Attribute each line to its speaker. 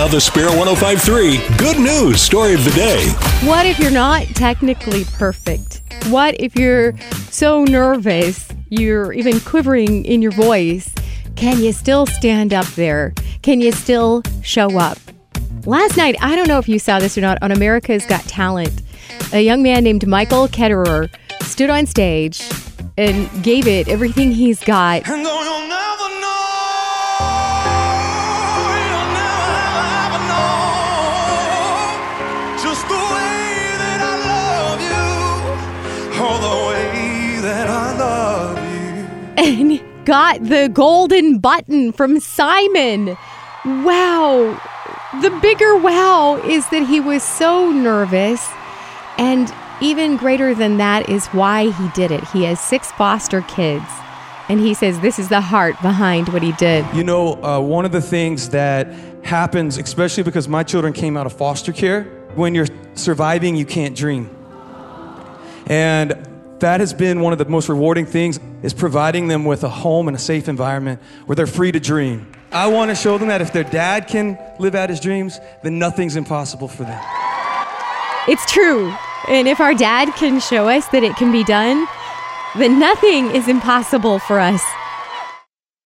Speaker 1: Now the Spirit 105.3 Good News Story of the Day.
Speaker 2: What if you're not technically perfect? What if you're so nervous, you're even quivering in your voice? Can you still stand up there? Can you still show up? Last night, I don't know if you saw this or not, on America's Got Talent, a young man named Michael Ketterer stood on stage and gave it everything he's got.
Speaker 3: And though you'll never know, just the way that I love you, or the way that I love you.
Speaker 2: And got the golden button from Simon. Wow. The bigger wow is that he was so nervous, and even greater than that is why he did it. He has 6 foster kids, and he says this is the heart behind what he did.
Speaker 4: You know, one of the things that happens, especially because my children came out of foster care, when you're surviving, you can't dream. And that has been one of the most rewarding things, is providing them with a home and a safe environment where they're free to dream. I want to show them that if their dad can live out his dreams, then nothing's impossible for them.
Speaker 2: It's true. And if our dad can show us that it can be done, then nothing is impossible for us.